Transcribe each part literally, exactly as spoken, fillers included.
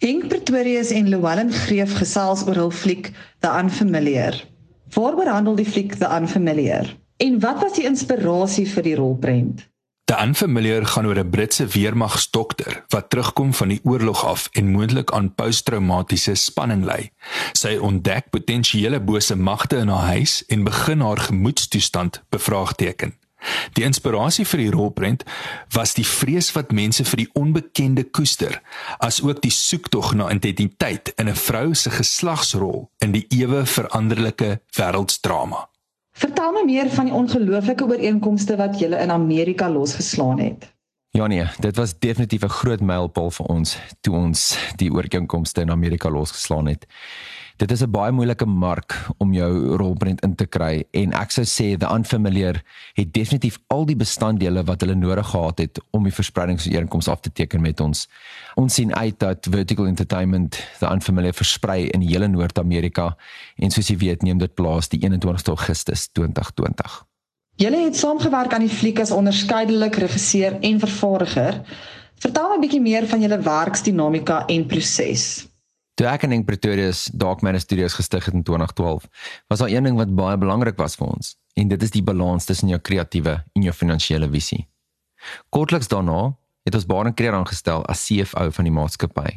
Henk Pretorius en Llewellyn Greef gesels oor hul fliek The Unfamiliar. Waaroor handel die fliek The Unfamiliar? En wat was die inspirasie vir die rolprent? The Unfamiliar gaan oor 'n Britse weermagsdokter wat terugkom van die oorlog af en moontlik aan posttraumatiese spanning ly. Sy ontdek potensiële bose magte in haar huis en begin haar gemoedstoestand bevraagteken. Die inspirasie vir die rolprent was die vrees wat mense vir die onbekende koester, as ook die soektog na identiteit in 'n vrou se geslagsrol in die ewe veranderlike wêreldsdrama. Vertel my meer van die ongelooflike ooreenkomste wat julle in Amerika losgeslaan het. Ja nee, dit was definitief 'n groot mylpaal vir ons toe ons die ooreenkomste in Amerika losgeslaan het. Dit is 'n baie moeilike mark om jou rolprent in te kry en ek sou sê The Unfamiliar het definitief al die bestanddele wat hulle nodig gehad het om die verspreidingsooreenkoms af te teken met ons. Ons sien uit dat Vertical Entertainment The Unfamiliar versprei in die hele Noord-Amerika en soos jy weet neem dit plaas die eenentwintigste Augustus twintig twintig. Julle het saamgewerk aan die fliek as onderskeidelik regisseur en vervaardiger. Vertel my 'n bietjie meer van julle werksdinamika en proses. Toe ek en Henk Pretorius Dark Matter Studios gestig het in twintig twaalf, was daar een ding wat baie belangrik was vir ons, en dit is die balans tussen jou kreatiewe en jou finansiële visie. Kortliks daarna het ons Baron Creer aangestel as C F O van die maatskappy.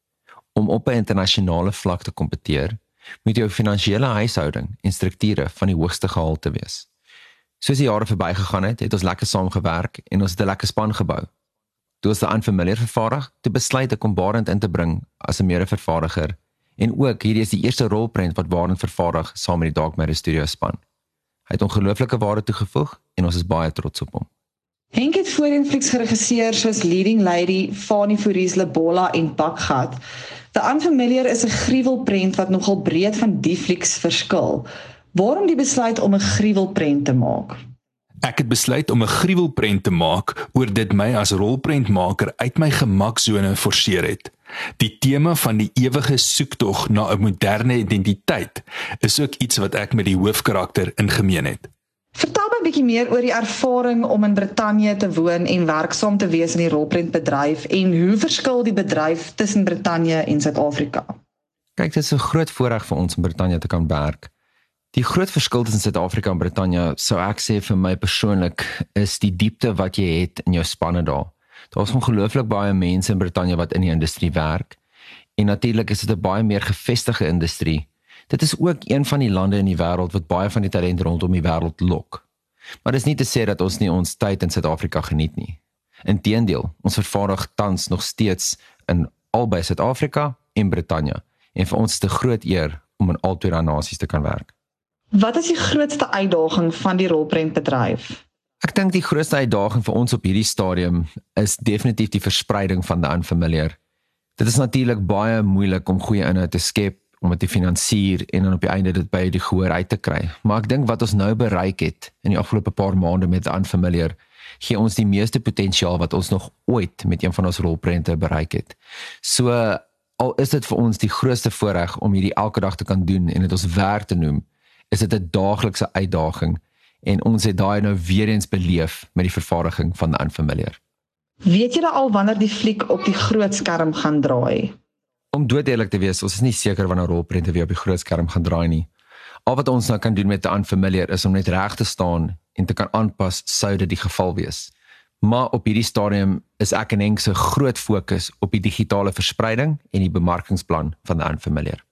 Om op 'n internasionale vlak te kompeteer, moet jou finansiële huishouding en strukture van die hoogste gehalte wees. Soos die jare verbygegaan het, het ons lekker saamgewerk en ons het 'n lekker span gebou. Toe ons The Unfamiliar vervaardig, toe besluit ek om Barend in te bring as 'n mede-vervaardiger en ook hierdie is die eerste rolprent wat Barend vervaardig saam met die Dark Matter Studios span. Hy het ongelooflike waarde toegevoeg en ons is baie trots op hom. Henk het voorheen flieks geregisseer soos Leading Lady, Fani Fouries, Lebola en Bakgat. The Unfamiliar is 'n gruwelprent wat nogal breed van die flieks verskil. Waarom die besluit om 'n gruwelprent te maak? Ek het besluit om 'n gruwelprent te maak oor dit my as rolprentmaker uit my gemaksone forceer het. Die tema van die ewige soektog na 'n moderne identiteit is ook iets wat ek met die hoofkarakter in gemeen het. Vertel my 'n bietjie meer oor die ervaring om in Brittanje te woon en werksaam te wees in die rolprentbedryf en hoe verskil die bedryf tussen Brittanje en Suid-Afrika? Kyk, dit is 'n groot voorreg vir ons om Brittanje te kan werk. Die groot verskil tussen Suid-Afrika en Brittanje, sou ek sê vir my persoonlik, is die diepte wat jy het in jou spanne daar. Daar is ongelooflik baie mense in Brittanje wat in die industrie werk, en natuurlik is dit 'n baie meer gevestigde industrie. Dit is ook een van die lande in die wêreld wat baie van die talent rondom die wêreld lok. Maar dis nie te sê dat ons nie ons tyd in Suid-Afrika geniet nie. Inteendeel, ons vervaardig tans nog steeds in albei Suid-Afrika en Brittanje, en vir ons is dit 'n groot eer om in al twee nasies te kan werk. Wat is die grootste uitdaging van die rolprentbedryf? Ek dink die grootste uitdaging vir ons op hierdie stadium is definitief die verspreiding van The Unfamiliar. Dit is natuurlik baie moeilik om goeie inhoud te skep, om dit te finansier en dan op die einde dit by die gehoor uit te kry. Maar ek dink wat ons nou bereik het in die afgelope paar maande met The Unfamiliar, gee ons die meeste potensiaal wat ons nog ooit met een van ons rolprente bereik het. So, al is dit vir ons die grootste voorreg om hierdie elke dag te kan doen en dit ons werk te noem, is dit 'n daaglikse uitdaging en ons het daai nou weer eens beleef met die vervaardiging van The Unfamiliar. Weet julle al wanneer die fliek op die groot skerm gaan draai? Om dood eerlik te wees, ons is nie seker wanneer rolprente weer op die groot skerm gaan draai nie. Al wat ons nou kan doen met The Unfamiliar is om net reg te staan en te kan aanpas sou dit die geval wees. Maar op hierdie stadium is ek en Henk se groot fokus op die digitale verspreiding en die bemarkingsplan van The Unfamiliar.